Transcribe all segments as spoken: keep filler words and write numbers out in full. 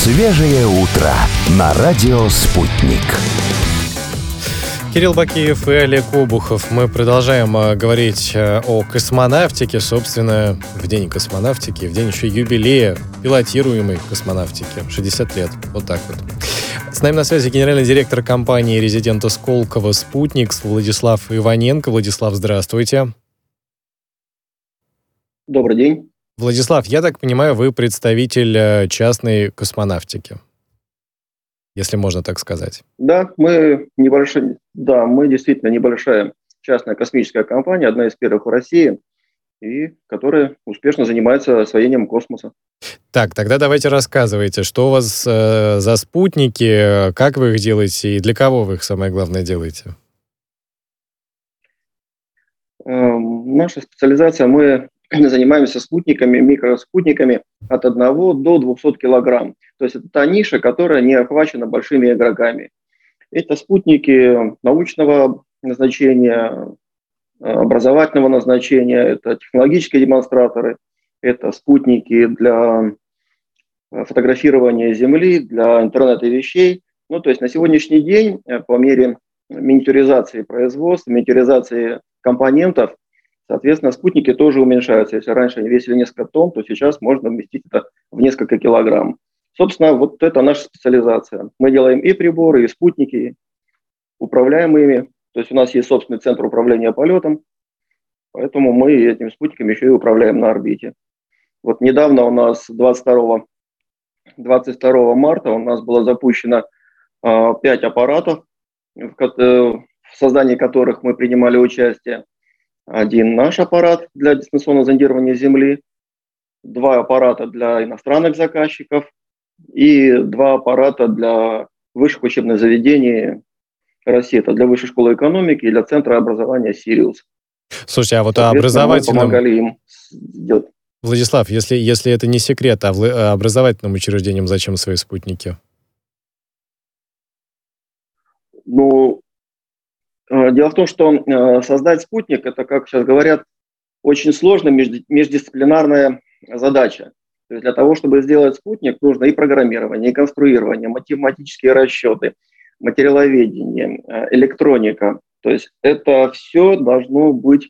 Свежее утро на радио «Спутник». Кирилл Бакиев и Олег Обухов. Мы продолжаем говорить о космонавтике, собственно, в день космонавтики, в день еще юбилея пилотируемой космонавтики. шестьдесят лет. Вот так вот. С нами на связи генеральный директор компании резидента Сколково «Спутникс» Владислав Иваненко. Владислав, здравствуйте. Добрый день. Владислав, я так понимаю, вы представитель частной космонавтики, если можно так сказать. Да, мы небольшой, да, мы действительно небольшая частная космическая компания, одна из первых в России, и которая успешно занимается освоением космоса. Так, тогда давайте рассказывайте, что у вас э, за спутники, как вы их делаете и для кого вы их, самое главное, делаете? Э, наша специализация, мы занимаемся спутниками, микроспутниками от одного до двухсот килограмм. То есть это та ниша, которая не охвачена большими игроками. Это спутники научного назначения, образовательного назначения, это технологические демонстраторы, это спутники для фотографирования Земли, для интернета вещей. Ну, то есть на сегодняшний день по мере миниатюризации производства, миниатюризации компонентов, соответственно, спутники тоже уменьшаются. Если раньше они весили несколько тонн, то сейчас можно вместить это в несколько килограмм. Собственно, вот это наша специализация. Мы делаем и приборы, и спутники, управляем ими. То есть у нас есть собственный центр управления полетом, поэтому мы этими спутниками еще и управляем на орбите. Вот недавно у нас двадцать второго марта у нас было запущено э, пять аппаратов, в, в создании которых мы принимали участие. Один наш аппарат для дистанционного зондирования Земли, два аппарата для иностранных заказчиков и два аппарата для высших учебных заведений России. Это для Высшей школы экономики и для Центра образования «Сириус». Слушайте, а вот образовательным... Мы помогали им сделать. Владислав, если, если это не секрет, а в образовательным учреждениям зачем свои спутники? Ну... Дело в том, что создать спутник – это, как сейчас говорят, очень сложная междисциплинарная задача. То есть для того, чтобы сделать спутник, нужно и программирование, и конструирование, математические расчеты, материаловедение, электроника. То есть это все должно быть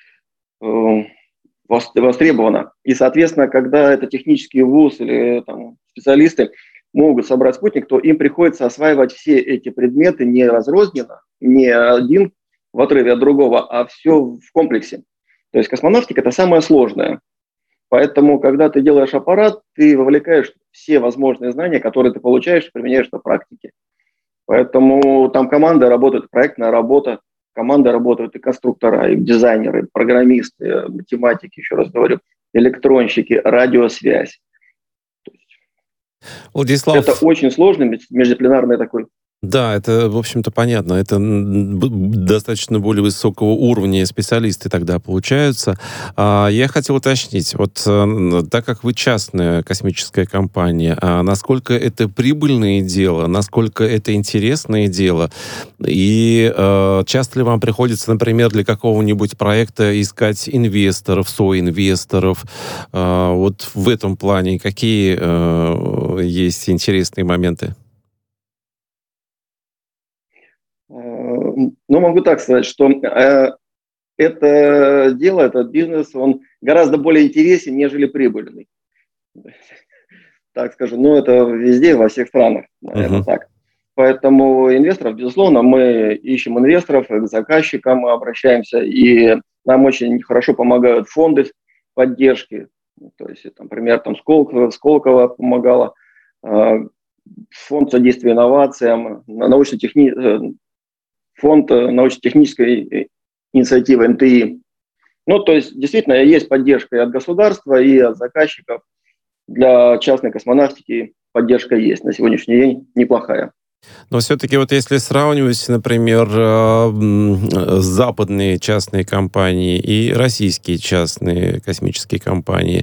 востребовано. И, соответственно, когда это технический вуз или там, специалисты могут собрать спутник, то им приходится осваивать все эти предметы не разрозненно, не один в отрыве от другого, а все в комплексе. То есть космонавтика – это самое сложное. Поэтому, когда ты делаешь аппарат, ты вовлекаешь все возможные знания, которые ты получаешь и применяешь на практике. Поэтому там команда работает, проектная работа, команда работают и конструктора, и дизайнеры, и программисты, математики, еще раз говорю, электронщики, радиосвязь. Владислав... Это очень сложный междисциплинарный такой. Да, это, в общем-то, понятно. Это достаточно более высокого уровня специалисты тогда получаются. Я хотел уточнить, вот так как вы частная космическая компания, насколько это прибыльное дело, насколько это интересное дело, и часто ли вам приходится, например, для какого-нибудь проекта искать инвесторов, соинвесторов? Вот в этом плане какие есть интересные моменты? Ну, могу так сказать, что э, это дело, этот бизнес, он гораздо более интересен, нежели прибыльный. Так скажу, ну это везде, во всех странах, наверное, uh-huh. так. Поэтому инвесторов, безусловно, мы ищем инвесторов, к заказчикам мы обращаемся, и нам очень хорошо помогают фонды поддержки. То есть, например, там Сколково, Сколково помогало, э, фонд содействия инновациям, научно-технический фонд научно-технической инициативы эн тэ и. Ну, то есть, действительно, есть поддержка и от государства, и от заказчиков. Для частной космонавтики поддержка есть. На сегодняшний день неплохая. Но все-таки вот если сравнивать, например, западные частные компании и российские частные космические компании,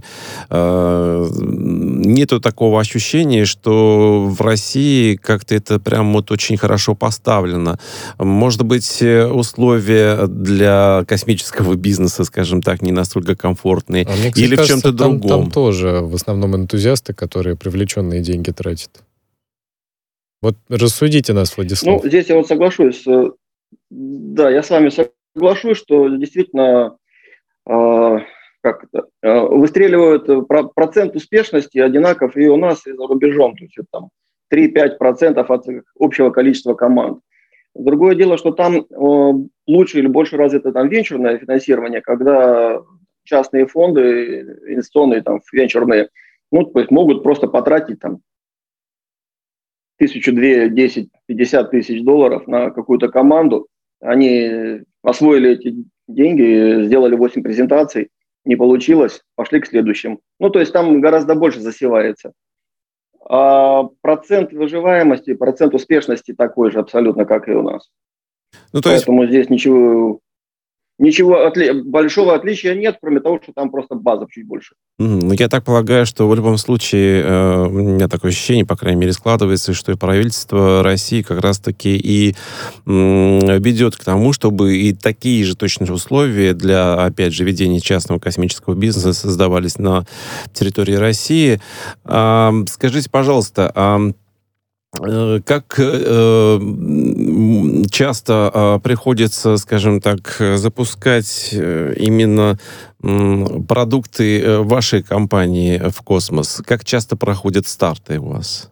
нету такого ощущения, что в России как-то это прям вот очень хорошо поставлено. Может быть, условия для космического бизнеса, скажем так, не настолько комфортные. А мне, кстати, или кажется, в чем-то там, другом. Там тоже в основном энтузиасты, которые привлеченные деньги тратят. Вот рассудите нас, Владислав. Ну, здесь я вот соглашусь. Да, я с вами соглашусь, что действительно э, как это, э, выстреливают про- процент успешности одинаков и у нас, и за рубежом. То есть это там три-пять процентов от общего количества команд. Другое дело, что там э, лучше или больше развито там венчурное финансирование, когда частные фонды инвестиционные, там, венчурные, ну, то есть могут просто потратить там тысячу, две, десять, пятьдесят тысяч долларов на какую-то команду. Они освоили эти деньги, сделали восемь презентаций, не получилось, пошли к следующим. Ну, то есть там гораздо больше засевается. А процент выживаемости, процент успешности такой же абсолютно, как и у нас. Ну, то есть... Поэтому здесь ничего... Ничего отли... большого отличия нет, кроме того, что там просто база чуть больше. Ну, я так полагаю, что в любом случае э, у меня такое ощущение, по крайней мере, складывается, что и правительство России как раз-таки и э, ведет к тому, чтобы и такие же точно условия для, опять же, ведения частного космического бизнеса создавались на территории России. А, скажите, пожалуйста, а как э, часто э, приходится, скажем так, запускать э, именно э, продукты вашей компании в космос? Как часто проходят старты у вас?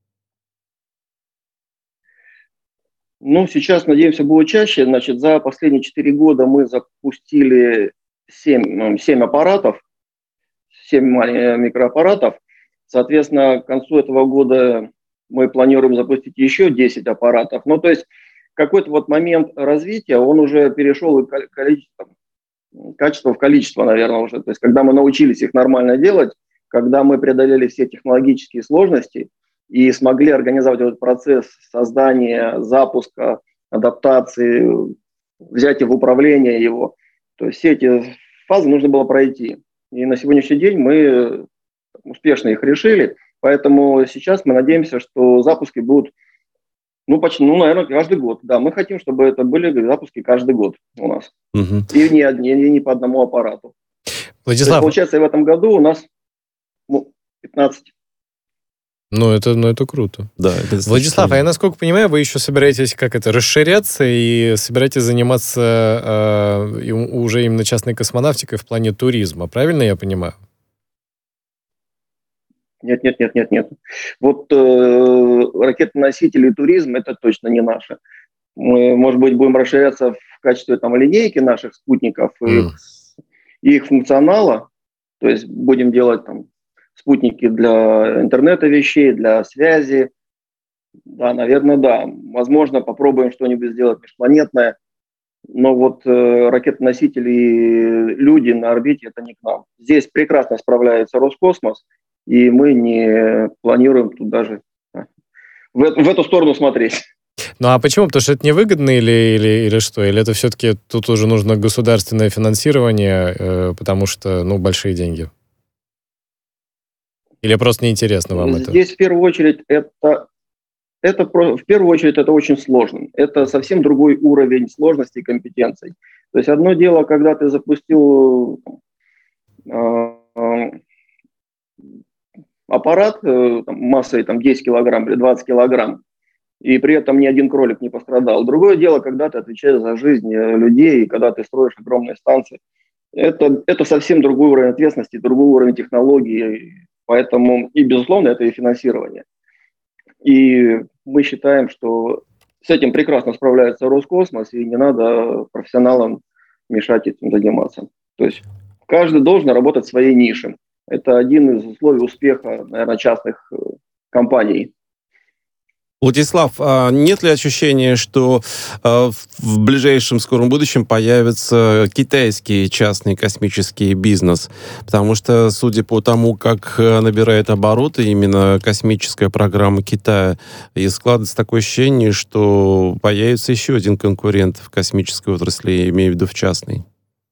Ну, сейчас, надеемся, будет чаще. Значит, за последние четыре года мы запустили семь, семь аппаратов, семь микроаппаратов. Соответственно, к концу этого года мы планируем запустить еще десять аппаратов. Ну, то есть какой-то вот момент развития, он уже перешел и количество, качество в количество, наверное, уже. То есть когда мы научились их нормально делать, когда мы преодолели все технологические сложности и смогли организовать этот процесс создания, запуска, адаптации, взятия в управление его. То есть все эти фазы нужно было пройти. И на сегодняшний день мы успешно их решили. Поэтому сейчас мы надеемся, что запуски будут, ну, почти, ну, наверное, каждый год. Да, мы хотим, чтобы это были запуски каждый год у нас. Угу. И не, одни, и не по одному аппарату. Владислав... есть, получается, и в этом году у нас ну, пятнадцать. Ну, это, ну, это круто. Да, это Владислав, а я, насколько понимаю, вы еще собираетесь как это расширяться и собираетесь заниматься э, уже именно частной космонавтикой в плане туризма. Правильно я понимаю? Нет, нет, нет, нет, нет. Вот э, ракетоносители и туризм – это точно не наше. Мы, может быть, будем расширяться в качестве там линейки наших спутников и, mm. и их функционала. То есть будем делать там спутники для интернета вещей, для связи. Да, наверное, да. Возможно, попробуем что-нибудь сделать межпланетное. Но вот э, ракетоносители и люди на орбите – это не к нам. Здесь прекрасно справляется Роскосмос. И мы не планируем тут даже в, в эту сторону смотреть. Ну а почему? Потому что это невыгодно или, или, или что? Или это все-таки тут уже нужно государственное финансирование, э, потому что, ну, большие деньги? Или просто неинтересно вам Здесь это? Здесь в первую очередь это, это, в первую очередь это очень сложно. Это совсем другой уровень сложности и компетенций. То есть одно дело, когда ты запустил э, э, аппарат э, там, массой там, десять килограмм или двадцать килограмм, и при этом ни один кролик не пострадал. Другое дело, когда ты отвечаешь за жизнь людей, когда ты строишь огромные станции. Это, это совсем другой уровень ответственности, другой уровень технологий. Поэтому, и, безусловно, это и финансирование. И мы считаем, что с этим прекрасно справляется Роскосмос, и не надо профессионалам мешать этим заниматься. То есть каждый должен работать в своей нише. Это один из условий успеха, наверное, частных компаний. Владислав, а нет ли ощущения, что в ближайшем скором будущем появится китайский частный космический бизнес? Потому что, судя по тому, как набирает обороты именно космическая программа Китая, и складывается такое ощущение, что появится еще один конкурент в космической отрасли, я имею в виду в частной.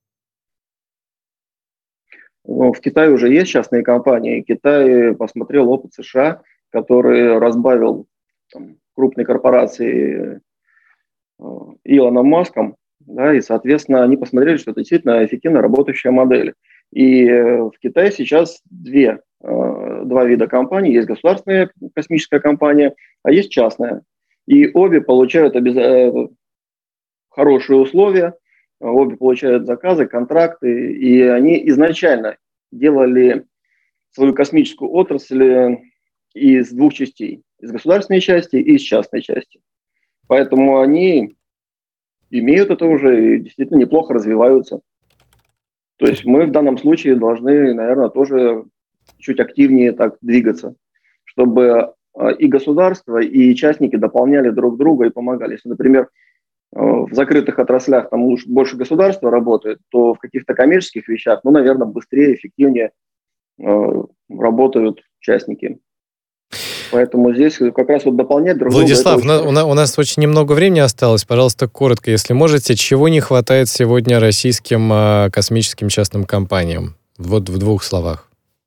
В Китае уже есть частные компании. Китай посмотрел опыт США, который разбавил там, крупной корпорации Илоном Маском, да, и, соответственно, они посмотрели, что это действительно эффективно работающая модель. И в Китае сейчас две, два вида компаний. Есть государственная космическая компания, а есть частная. И обе получают обяз... хорошие условия, обе получают заказы, контракты, и они изначально делали свою космическую отрасль из двух частей. Из государственной части и из частной части. Поэтому они имеют это уже и действительно неплохо развиваются. То есть мы в данном случае должны, наверное, тоже чуть активнее так двигаться, чтобы и государство, и частники дополняли друг друга и помогали. Если, например, в закрытых отраслях там больше государства работает, то в каких-то коммерческих вещах, ну, наверное, быстрее, эффективнее работают частники. Поэтому здесь как раз вот дополнять друг друга. Владислав, у нас, у нас очень немного времени осталось. Пожалуйста, коротко, если можете, чего не хватает сегодня российским э, космическим частным компаниям? Вот в двух словах.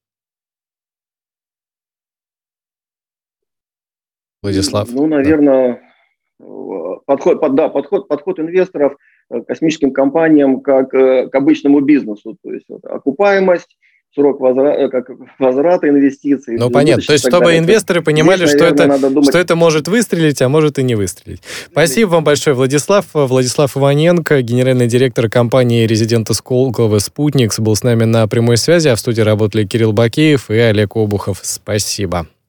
Владислав. Ну, наверное, да. подход, под, да, подход, подход инвесторов к космическим компаниям как к обычному бизнесу. То есть вот, окупаемость, срок возврата, как возврата инвестиций. Ну, понятно. То есть, чтобы далее. инвесторы понимали, здесь, наверное, что, это, что это может выстрелить, а может и не выстрелить. Спасибо вам большое, Владислав. Владислав Иваненко, генеральный директор компании «Резидента Сколково Спутникс», был с нами на прямой связи, а в студии работали Кирилл Бакеев и Олег Обухов. Спасибо.